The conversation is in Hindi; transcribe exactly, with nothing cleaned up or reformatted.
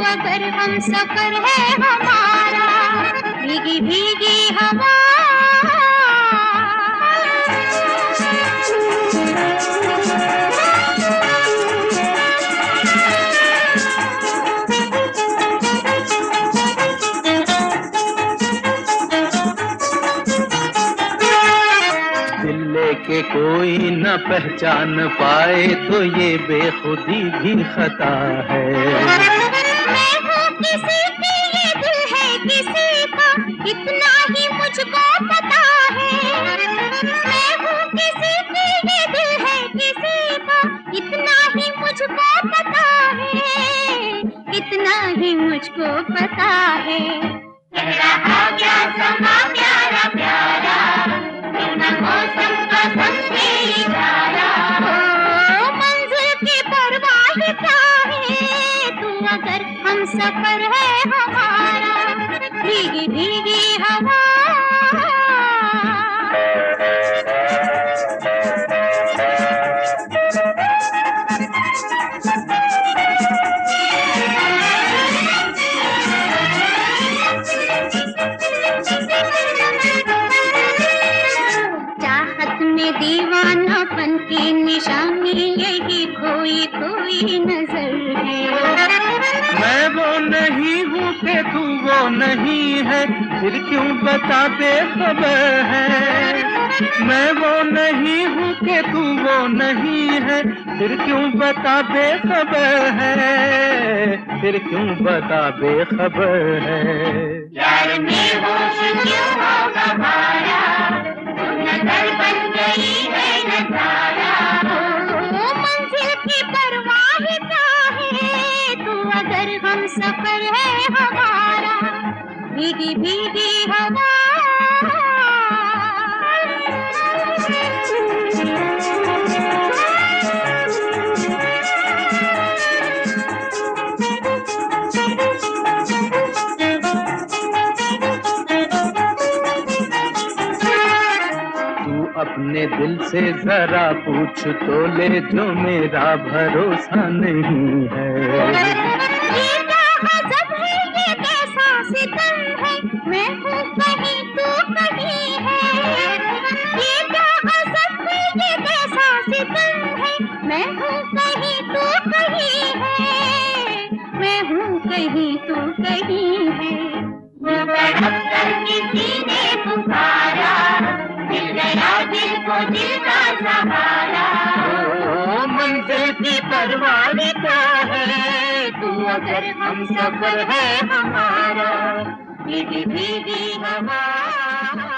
अगर हम सफर है हमारा, भीगी भीगी हवा। के कोई न पहचान पाए तो ये बेखुदी भी खता है। मैं हूँ किसी की, ये दिल है किसी का, इतना ही मुझको पता है। मैं हूँ किसी की, ये दिल है किसी का, इतना ही मुझको पता है, इतना ही मुझको पता है। कह रहा क्या समा प्यारा प्यारा, मौसम का समझे इशारा। ओ मंजिल की परवाह क्या है, तू अगर हम सफर है हमारा, भीगी भीगी हवा। दीवानापन की निशानी यही कोई कोई नजर है। मैं वो नहीं हूँ कि तू वो नहीं है, फिर क्यों बता बेखबर है। मैं वो नहीं हूँ कि तू वो नहीं है, फिर क्यों बता बेखबर है, फिर क्यों बता बेखबर है। यार में होश क्यों होगा मारा, नजर बन गई है नजारा। ओ मंजिल की परवाह क्या है, तू अगर हम सफर है हमारा, भीगी भीगी हवा। अपने दिल से जरा पूछ तो ले, जो मेरा भरोसा नहीं है। ये क्या गजब है, ये कैसा सितम है, मैं हूँ कहीं तू कहीं है। ये क्या गजब है, ये कैसा सितम है, मैं हूँ कहीं तू कहीं है, मैं हूँ कहीं तू कहीं है। तड़प कर किसी ने पुकारा, मिल गया दिल को दिल का सहारा। ओ मंजिल की परवाह क्या है, तू अगर हम सफर है हमारा, भीगी भीगी हवा।